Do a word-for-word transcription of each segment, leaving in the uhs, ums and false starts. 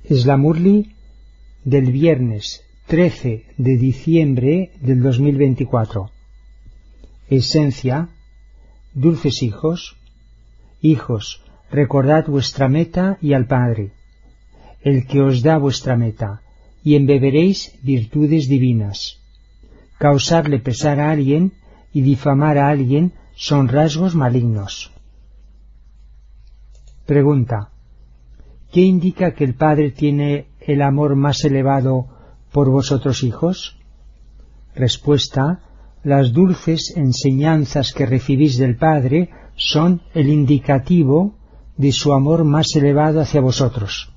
Es la Murli del viernes trece de diciembre del dos mil veinticuatro. Esencia: dulces hijos, hijos, recordad vuestra meta y al Padre, el que os da vuestra meta, y embeberéis virtudes divinas. Causarle pesar a alguien y difamar a alguien son rasgos malignos. Pregunta: ¿qué indica que el Padre tiene el amor más elevado por vosotros hijos? Respuesta: las dulces enseñanzas que recibís del Padre son el indicativo de su amor más elevado hacia vosotros.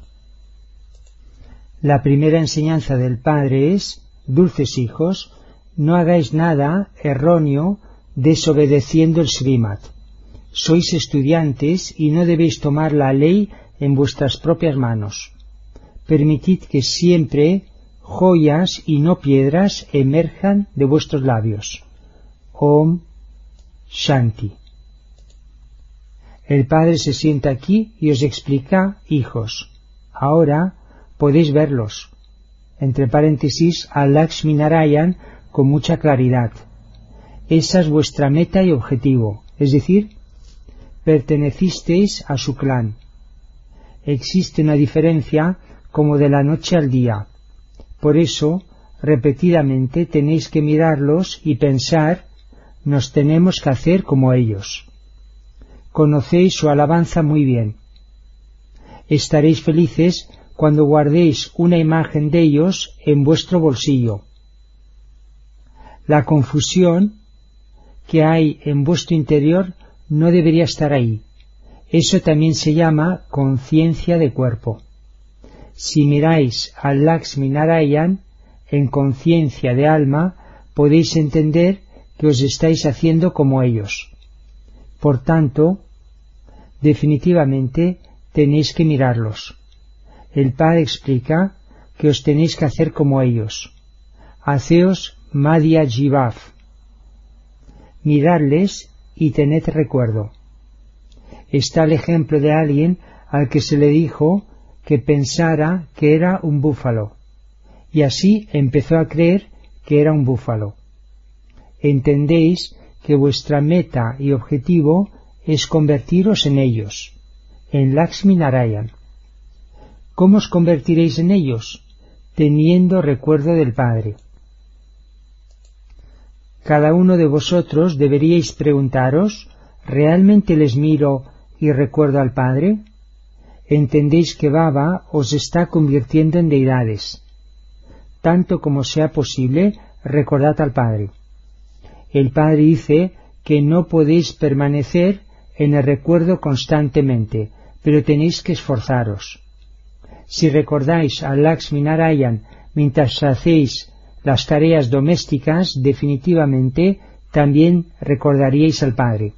La primera enseñanza del Padre es: dulces hijos, no hagáis nada erróneo desobedeciendo el Srimad. Sois estudiantes y no debéis tomar la ley en vuestras propias manos. Permitid que siempre joyas y no piedras emerjan de vuestros labios. Om Shanti. El Padre se sienta aquí y os explica: hijos, ahora podéis verlos. Entre paréntesis, a Lakshmi Narayan con mucha claridad. Esa es vuestra meta y objetivo, es decir, pertenecisteis a su clan. Existe una diferencia como de la noche al día. Por eso, repetidamente tenéis que mirarlos y pensar: nos tenemos que hacer como ellos. Conocéis su alabanza muy bien. Estaréis felices cuando guardéis una imagen de ellos en vuestro bolsillo. La confusión que hay en vuestro interior no debería estar ahí. Eso también se llama conciencia de cuerpo. Si miráis al Lakshmi Narayan en conciencia de alma, podéis entender que os estáis haciendo como ellos. Por tanto, definitivamente tenéis que mirarlos. El Padre explica que os tenéis que hacer como ellos. Haceos Madhya Jivav. Miradles y tened recuerdo. Está el ejemplo de alguien al que se le dijo que pensara que era un búfalo, y así empezó a creer que era un búfalo. Entendéis que vuestra meta y objetivo es convertiros en ellos, en Lakshmi Narayan. ¿Cómo os convertiréis en ellos? Teniendo recuerdo del Padre. Cada uno de vosotros deberíais preguntaros: ¿realmente les miro y recuerdo al Padre? Entendéis que Baba os está convirtiendo en deidades. Tanto como sea posible, recordad al Padre. El Padre dice que no podéis permanecer en el recuerdo constantemente, pero tenéis que esforzaros. Si recordáis a Lakshmi Narayan mientras hacéis las tareas domésticas, definitivamente también recordaríais al Padre.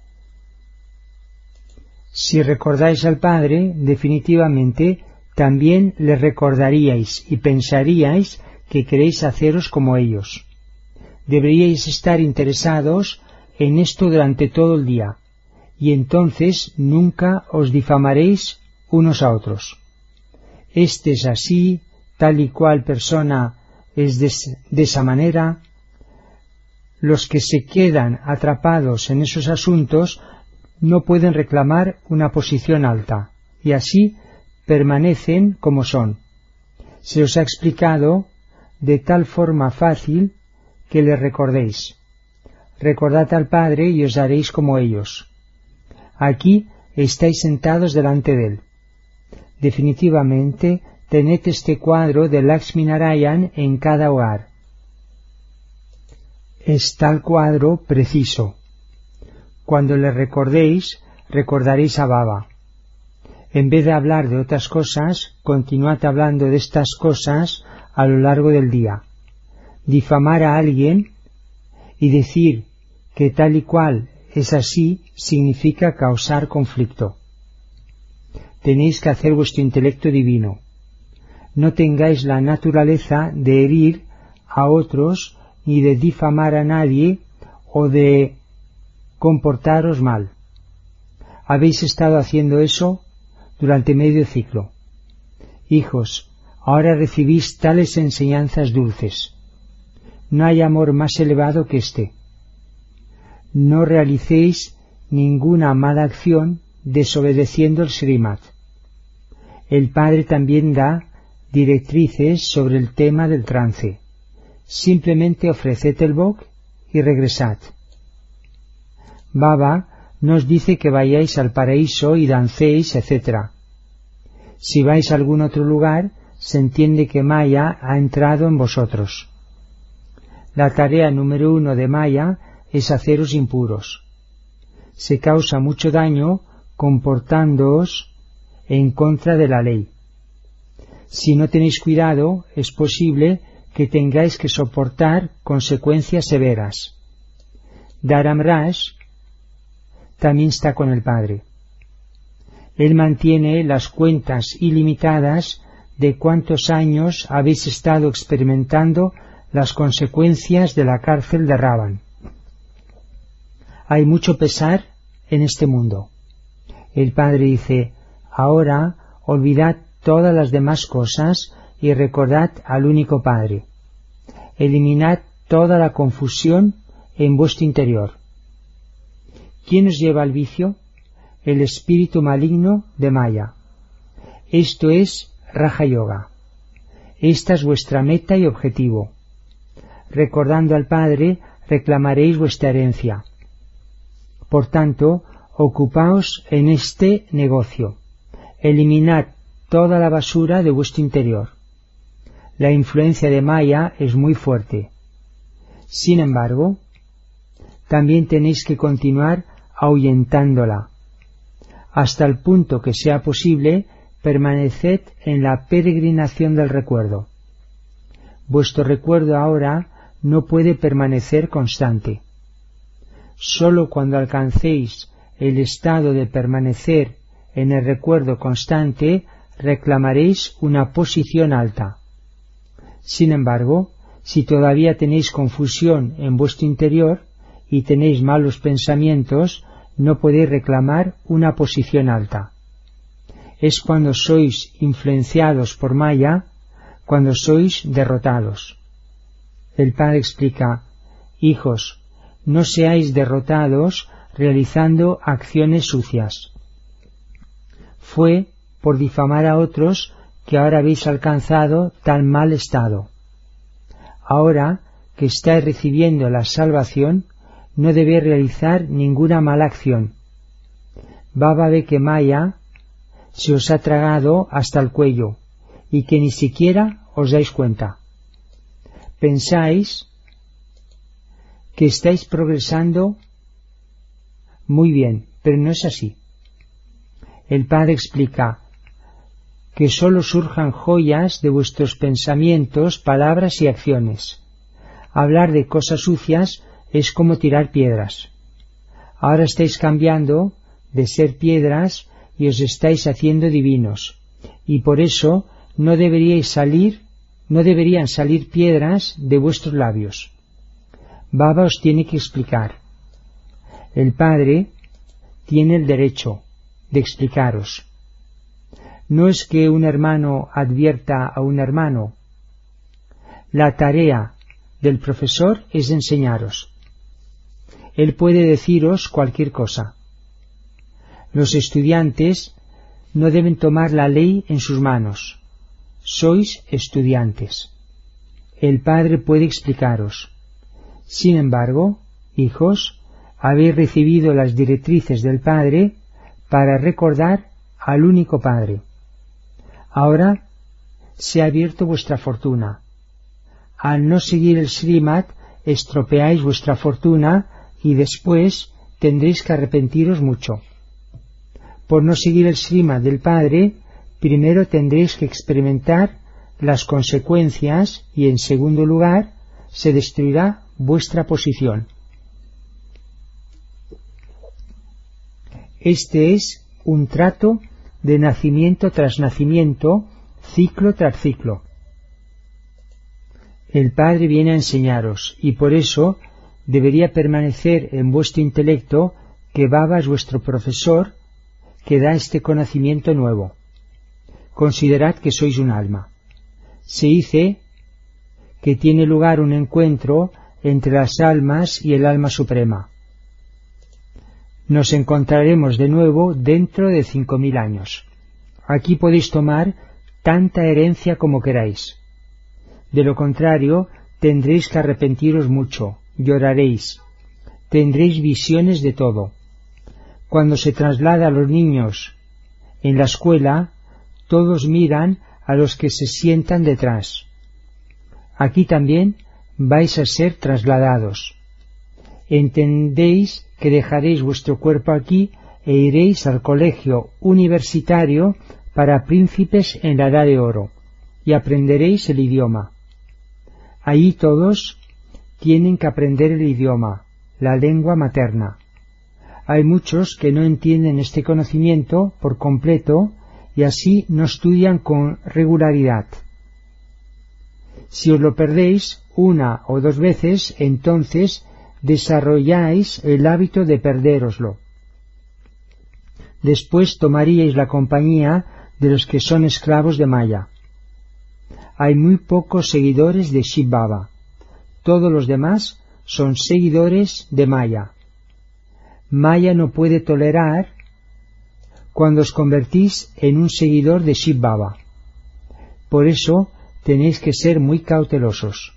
Si recordáis al Padre, definitivamente también le recordaríais y pensaríais que queréis haceros como ellos. Deberíais estar interesados en esto durante todo el día, y entonces nunca os difamaréis unos a otros. Este es así, tal y cual persona es de, de esa manera. Los que se quedan atrapados en esos asuntos no pueden reclamar una posición alta, y así permanecen como son. Se os ha explicado de tal forma fácil que le recordéis. Recordad al Padre y os haréis como ellos. Aquí estáis sentados delante de él. Definitivamente tened este cuadro de Lakshmi Narayan en cada hogar. Es tal cuadro preciso. Cuando le recordéis, recordaréis a Baba. En vez de hablar de otras cosas, continuad hablando de estas cosas a lo largo del día. Difamar a alguien y decir que tal y cual es así significa causar conflicto. Tenéis que hacer vuestro intelecto divino. No tengáis la naturaleza de herir a otros ni de difamar a nadie o de comportaros mal. Habéis estado haciendo eso durante medio ciclo. Hijos, ahora recibís tales enseñanzas dulces. No hay amor más elevado que este. No realicéis ninguna mala acción desobedeciendo el Srimad. El Padre también da directrices sobre el tema del trance. Simplemente ofreced el bhog y regresad. Baba nos dice que vayáis al paraíso y dancéis, etcétera. Si vais a algún otro lugar, se entiende que Maya ha entrado en vosotros. La tarea número uno de Maya es haceros impuros. Se causa mucho daño comportándoos en contra de la ley. Si no tenéis cuidado, es posible que tengáis que soportar consecuencias severas. Dharamraj también está con el Padre. Él mantiene las cuentas ilimitadas de cuántos años habéis estado experimentando las consecuencias de la cárcel de Ravan. Hay mucho pesar en este mundo. El Padre dice, ahora olvidad todas las demás cosas y recordad al único Padre. Eliminad toda la confusión en vuestro interior. ¿Quién os lleva al vicio? El espíritu maligno de Maya. Esto es Raja Yoga. Esta es vuestra meta y objetivo. Recordando al Padre, reclamaréis vuestra herencia. Por tanto, ocupaos en este negocio. Eliminad toda la basura de vuestro interior. La influencia de Maya es muy fuerte. Sin embargo, también tenéis que continuar ahuyentándola. Hasta el punto que sea posible, permaneced en la peregrinación del recuerdo. Vuestro recuerdo ahora no puede permanecer constante. Sólo cuando alcancéis el estado de permanecer en el recuerdo constante, reclamaréis una posición alta. Sin embargo, si todavía tenéis confusión en vuestro interior y tenéis malos pensamientos, no podéis reclamar una posición alta. Es cuando sois influenciados por Maya, cuando sois derrotados. El Padre explica, hijos, no seáis derrotados realizando acciones sucias. Fue por difamar a otros que ahora habéis alcanzado tan mal estado. Ahora que estáis recibiendo la salvación, no debéis realizar ninguna mala acción. Baba ve que Maya se os ha tragado hasta el cuello y que ni siquiera os dais cuenta. Pensáis que estáis progresando muy bien, pero no es así. El Padre explica que sólo surjan joyas de vuestros pensamientos, palabras y acciones. Hablar de cosas sucias es como tirar piedras. Ahora estáis cambiando de ser piedras y os estáis haciendo divinos, y por eso no deberíais salir, no deberían salir piedras de vuestros labios. Baba os tiene que explicar. El Padre tiene el derecho de explicaros. No es que un hermano advierta a un hermano. La tarea del profesor es enseñaros. Él puede deciros cualquier cosa. Los estudiantes no deben tomar la ley en sus manos. Sois estudiantes. El Padre puede explicaros. Sin embargo, hijos, habéis recibido las directrices del Padre para recordar al único Padre. Ahora se ha abierto vuestra fortuna. Al no seguir el Srimad, estropeáis vuestra fortuna y después tendréis que arrepentiros mucho. Por no seguir el Srimad del Padre, primero tendréis que experimentar las consecuencias y, en segundo lugar, se destruirá vuestra posición. Este es un trato de nacimiento tras nacimiento, ciclo tras ciclo. El Padre viene a enseñaros, y por eso debería permanecer en vuestro intelecto que Baba es vuestro profesor, que da este conocimiento nuevo. considerad que sois un alma. Se dice que tiene lugar un encuentro entre las almas y el alma suprema. Nos encontraremos de nuevo dentro de cinco mil años. Aquí podéis tomar tanta herencia como queráis. De lo contrario, tendréis que arrepentiros mucho, lloraréis, tendréis visiones de todo. Cuando se traslada a los niños en la escuela, todos miran a los que se sientan detrás. Aquí también vais a ser trasladados. Entendéis que dejaréis vuestro cuerpo aquí e iréis al colegio universitario para príncipes en la edad de oro, y aprenderéis el idioma. Allí todos tienen que aprender el idioma, la lengua materna. Hay muchos que no entienden este conocimiento por completo y así no estudian con regularidad. Si os lo perdéis una o dos veces, entonces desarrolláis el hábito de perdéroslo. Después tomaríais la compañía de los que son esclavos de Maya. Hay muy pocos seguidores de Shiv Baba. Todos los demás son seguidores de Maya. Maya no puede tolerar cuando os convertís en un seguidor de Shiv Baba. Por eso tenéis que ser muy cautelosos.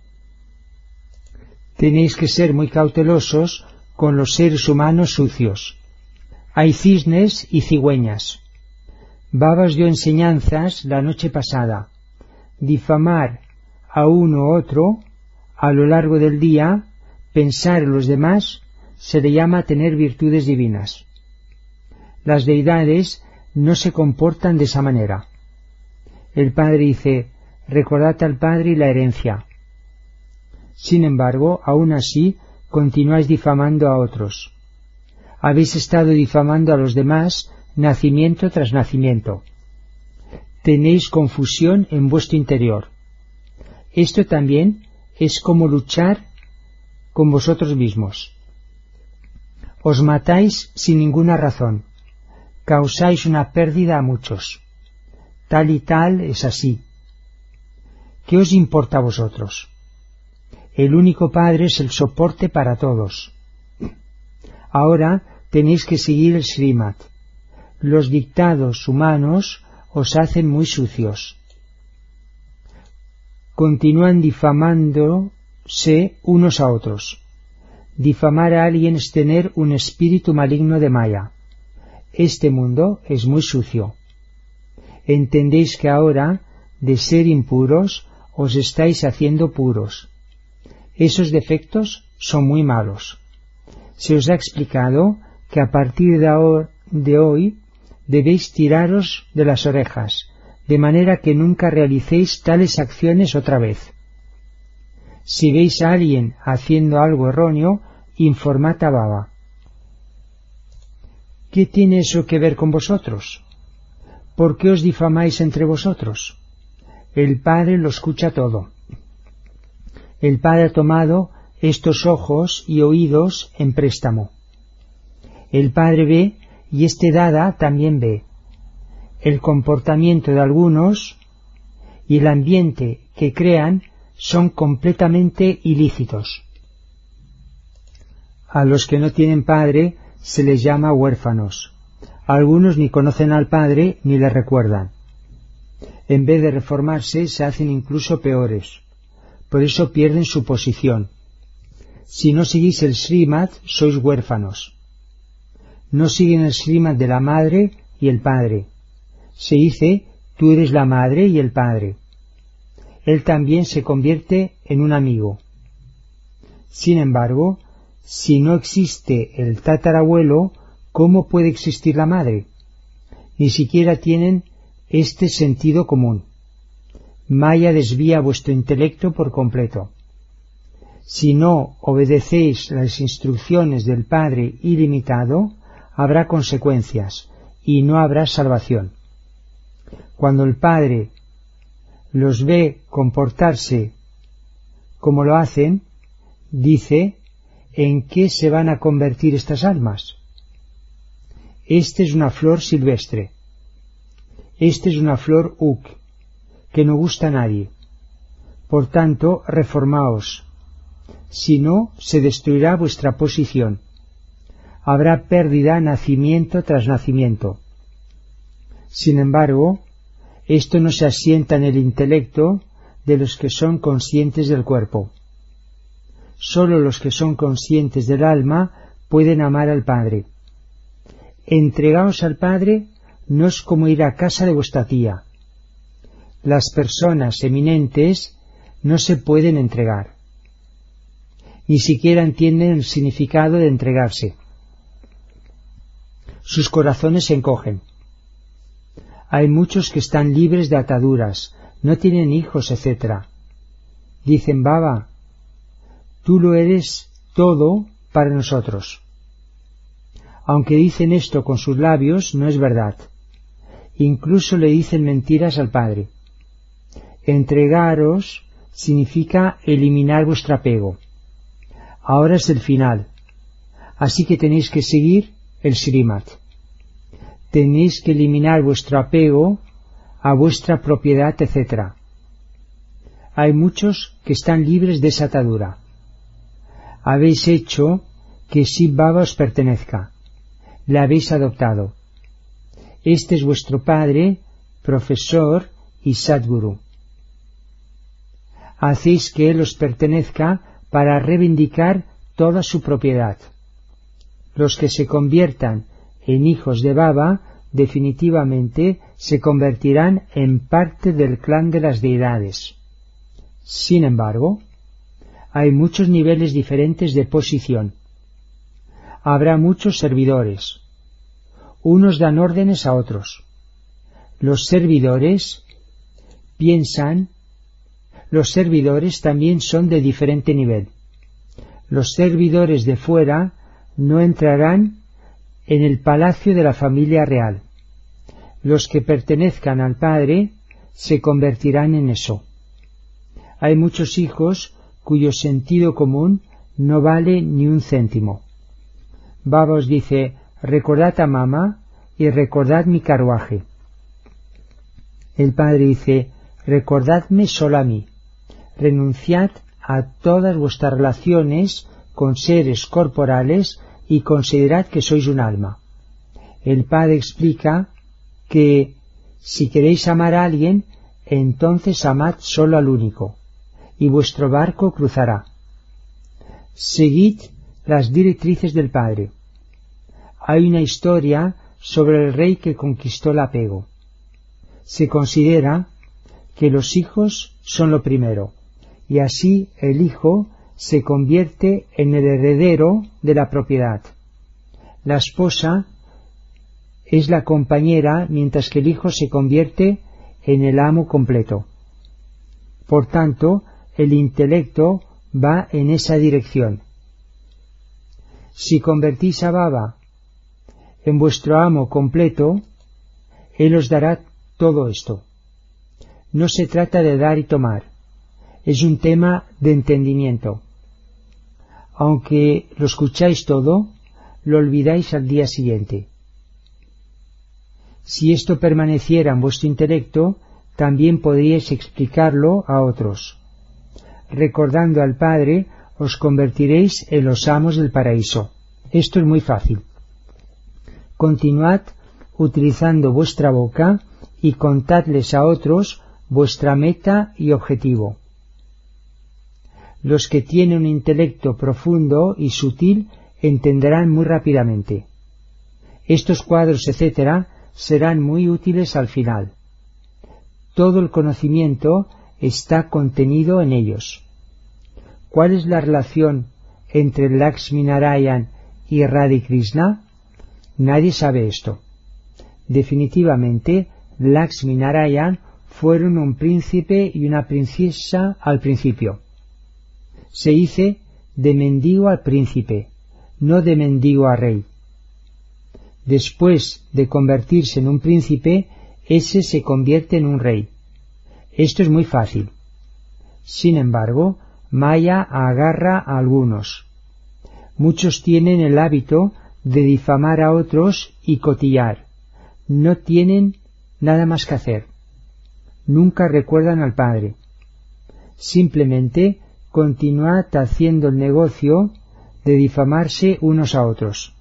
Tenéis que ser muy cautelosos con los seres humanos sucios. Hay cisnes y cigüeñas. Baba os dio enseñanzas la noche pasada. Difamar a uno u otro a lo largo del día, pensar en los demás, se le llama tener virtudes divinas. Las deidades no se comportan de esa manera. El Padre dice, recordad al Padre y la herencia. Sin embargo, aún así, continuáis difamando a otros. Habéis estado difamando a los demás nacimiento tras nacimiento. Tenéis confusión en vuestro interior. Esto también es como luchar con vosotros mismos. Os matáis sin ninguna razón. Causáis una pérdida a muchos. Tal y tal es así. ¿Qué os importa a vosotros? El único Padre es el soporte para todos. Ahora tenéis que seguir el Srimad. Los dictados humanos os hacen muy sucios. Continúan difamándose unos a otros. Difamar a alguien es tener un espíritu maligno de Maya. Este mundo es muy sucio. Entendéis que ahora, de ser impuros, os estáis haciendo puros. Esos defectos son muy malos. Se os ha explicado que a partir de hoy debéis tiraros de las orejas, de manera que nunca realicéis tales acciones otra vez. Si veis a alguien haciendo algo erróneo, informad a Baba. ¿Qué tiene eso que ver con vosotros? ¿Por qué os difamáis entre vosotros? El Padre lo escucha todo. El Padre ha tomado estos ojos y oídos en préstamo. El Padre ve y este Dada también ve. El comportamiento de algunos y el ambiente que crean son completamente ilícitos. A los que no tienen padre se les llama huérfanos. Algunos ni conocen al Padre ni le recuerdan. En vez de reformarse se hacen incluso peores. Por eso pierden su posición. Si no seguís el Srimad, sois huérfanos. No siguen el Srimad de la madre y el padre. Se dice, tú eres la madre y el padre. Él también se convierte en un amigo. Sin embargo, si no existe el tatarabuelo, ¿cómo puede existir la madre? Ni siquiera tienen este sentido común. Maya desvía vuestro intelecto por completo. Si no obedecéis las instrucciones del Padre ilimitado, habrá consecuencias y no habrá salvación. Cuando el Padre los ve comportarse como lo hacen, dice, ¿en qué se van a convertir estas almas? Esta es una flor silvestre. Este es una flor uk, que no gusta a nadie. Por tanto, reformaos. Si no, se destruirá vuestra posición. Habrá pérdida nacimiento tras nacimiento. Sin embargo, esto no se asienta en el intelecto de los que son conscientes del cuerpo. Sólo los que son conscientes del alma pueden amar al Padre. Entregaos al Padre no es como ir a casa de vuestra tía. Las personas eminentes no se pueden entregar. Ni siquiera entienden el significado de entregarse. Sus corazones se encogen. Hay muchos que están libres de ataduras, no tienen hijos, etcétera. Dicen, Baba, tú lo eres todo para nosotros. Aunque dicen esto con sus labios, no es verdad. Incluso le dicen mentiras al Padre. Entregaros significa eliminar vuestro apego. Ahora es el final. Así que tenéis que seguir el Srimad. Tenéis que eliminar vuestro apego a vuestra propiedad, etcétera. Hay muchos que están libres de esa atadura. Habéis hecho que Shiv Baba os pertenezca. Le habéis adoptado. Este es vuestro padre, profesor y Sadguru. Hacéis que él os pertenezca para reivindicar toda su propiedad. Los que se conviertan en hijos de Baba definitivamente se convertirán en parte del clan de las deidades. Sin embargo, hay muchos niveles diferentes de posición. Habrá muchos servidores. Unos dan órdenes a otros. Los servidores piensan, los servidores también son de diferente nivel. Los servidores de fuera no entrarán en el palacio de la familia real. Los que pertenezcan al Padre se convertirán en eso. Hay muchos hijos cuyo sentido común no vale ni un céntimo. Baba os dice, recordad a mamá y recordad mi carruaje. El Padre dice, recordadme solo a mí. Renunciad a todas vuestras relaciones con seres corporales y considerad que sois un alma. El Padre explica que si queréis amar a alguien, entonces amad solo al único, y vuestro barco cruzará. Seguid las directrices del Padre. Hay una historia sobre el rey que conquistó el apego. Se considera que los hijos son lo primero, y así el hijo se convierte en el heredero de la propiedad. La esposa es la compañera, mientras que el hijo se convierte en el amo completo. Por tanto, el intelecto va en esa dirección. Si convertís a Baba en vuestro amo completo, él os dará todo esto. No se trata de dar y tomar, es un tema de entendimiento. Aunque lo escucháis todo, lo olvidáis al día siguiente. Si esto permaneciera en vuestro intelecto, también podríais explicarlo a otros. Recordando al Padre, os convertiréis en los amos del paraíso. Esto es muy fácil. Continuad utilizando vuestra boca y contadles a otros vuestra meta y objetivo. Los que tienen un intelecto profundo y sutil entenderán muy rápidamente. Estos cuadros, etcétera, serán muy útiles al final. Todo el conocimiento está contenido en ellos. ¿Cuál es la relación entre Lakshmi Narayan y Radha Krishna? Nadie sabe esto. Definitivamente, Lakshmi Narayan fueron un príncipe y una princesa al principio. Se dice de mendigo al príncipe, no de mendigo a rey. Después de convertirse en un príncipe, ese se convierte en un rey. Esto es muy fácil. Sin embargo, Maya agarra a algunos. Muchos tienen el hábito de difamar a otros y cotillar. No tienen nada más que hacer. Nunca recuerdan al Padre. Simplemente continuad haciendo el negocio de difamarse unos a otros.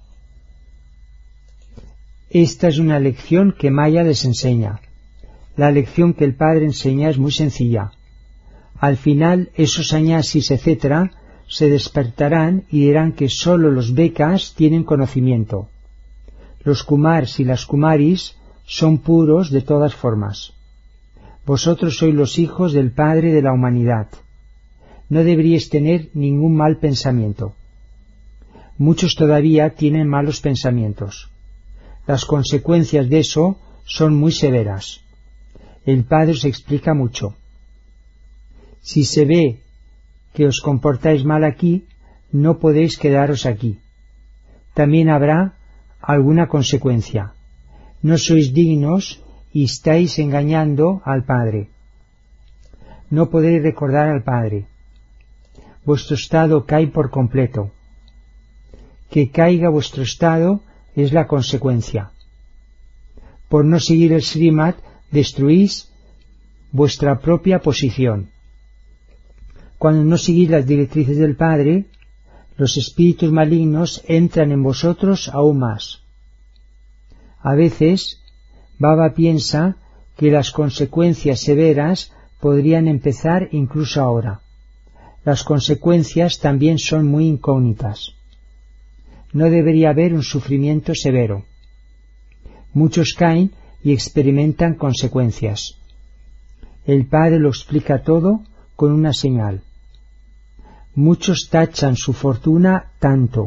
Esta es una lección que Maya les enseña. La lección que el Padre enseña es muy sencilla. Al final, esos sannyasis, etcétera, se despertarán y dirán que sólo los bekas tienen conocimiento. Los kumars y las kumaris son puros de todas formas. Vosotros sois los hijos del Padre de la humanidad. No deberíais tener ningún mal pensamiento. Muchos todavía tienen malos pensamientos. Las consecuencias de eso son muy severas. El Padre os explica mucho. Si se ve que os comportáis mal aquí, no podéis quedaros aquí. También habrá alguna consecuencia. No sois dignos y estáis engañando al Padre. No podéis recordar al Padre. Vuestro estado cae por completo. Que caiga vuestro estado es la consecuencia. Por no seguir el Srimad, destruís vuestra propia posición. Cuando no seguís las directrices del Padre, los espíritus malignos entran en vosotros aún más. A veces, Baba piensa que las consecuencias severas podrían empezar incluso ahora. Las consecuencias también son muy incógnitas. No debería haber un sufrimiento severo. Muchos caen y experimentan consecuencias. El Padre lo explica todo con una señal. Muchos tachan su fortuna tanto.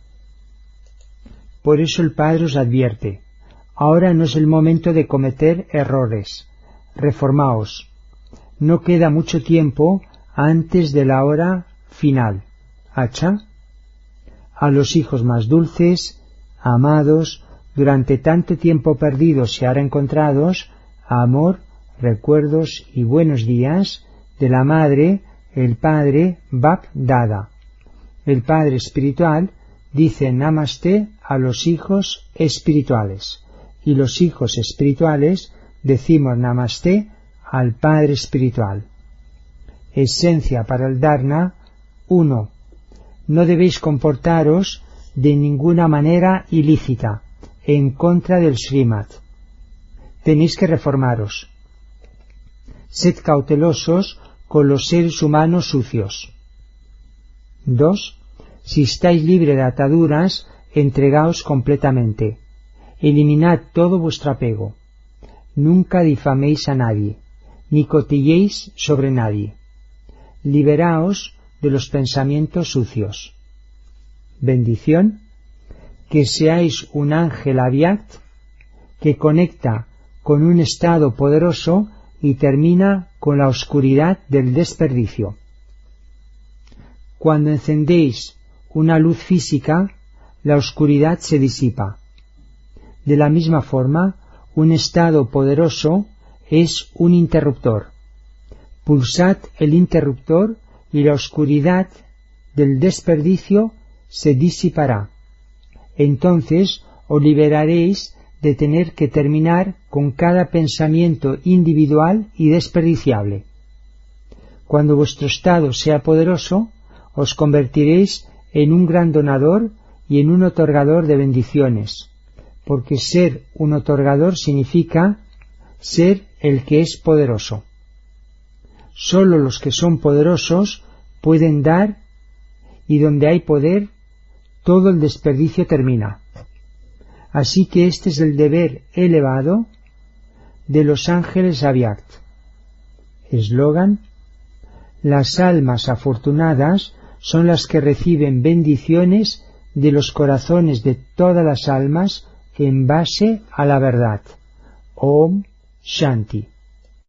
Por eso el Padre os advierte. Ahora no es el momento de cometer errores. Reformaos. No queda mucho tiempo antes de la hora final. ¿Acha? A los hijos más dulces, amados, durante tanto tiempo perdidos y ahora encontrados, amor, recuerdos y buenos días de la Madre, el Padre Bap Dada. El Padre espiritual dice Namaste a los hijos espirituales, y los hijos espirituales decimos Namaste al Padre espiritual. Esencia para el Dharma. uno. No debéis comportaros de ninguna manera ilícita, en contra del Srimad. Tenéis que reformaros. Sed cautelosos con los seres humanos sucios. dos. Si estáis libre de ataduras, entregaos completamente. Eliminad todo vuestro apego. Nunca difaméis a nadie, ni cotilleéis sobre nadie. Liberaos de los pensamientos sucios. Bendición. Que seáis un ángel avyakt que conecta con un estado poderoso y termina con la oscuridad del desperdicio. Cuando encendéis una luz física, la oscuridad se disipa. De la misma forma, un estado poderoso es un interruptor. Pulsad el interruptor y la oscuridad del desperdicio se disipará. Entonces os liberaréis de tener que terminar con cada pensamiento individual y desperdiciable. Cuando vuestro estado sea poderoso, os convertiréis en un gran donador y en un otorgador de bendiciones, porque ser un otorgador significa ser el que es poderoso. Sólo los que son poderosos pueden dar, y donde hay poder, todo el desperdicio termina. Así que este es el deber elevado de los ángeles avyakt. Eslogan: las almas afortunadas son las que reciben bendiciones de los corazones de todas las almas en base a la verdad. Om Shanti.